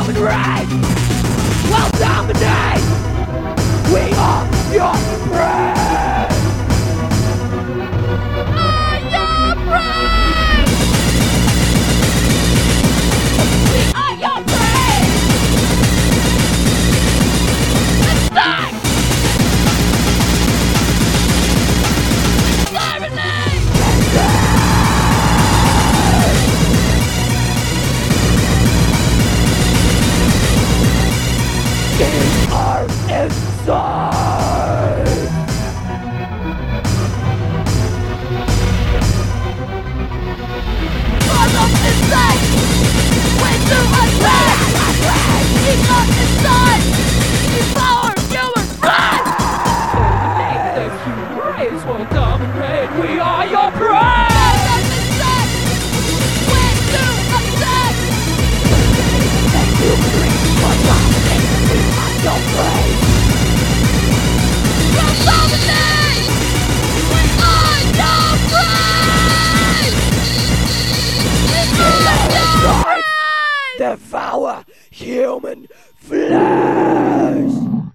human race will dominate. We are your prey. Are your prey. We are your prey. Attack. Exterminate. They are inside. Cause of insane. Way too attack. He's not inside. Devour human race. The human race will dominate. We are your prey. Cause of insane. Way too attack. The human race will dominate. We are your prey. Will dominate. We are your prey. We are your prey. Devour human flesh.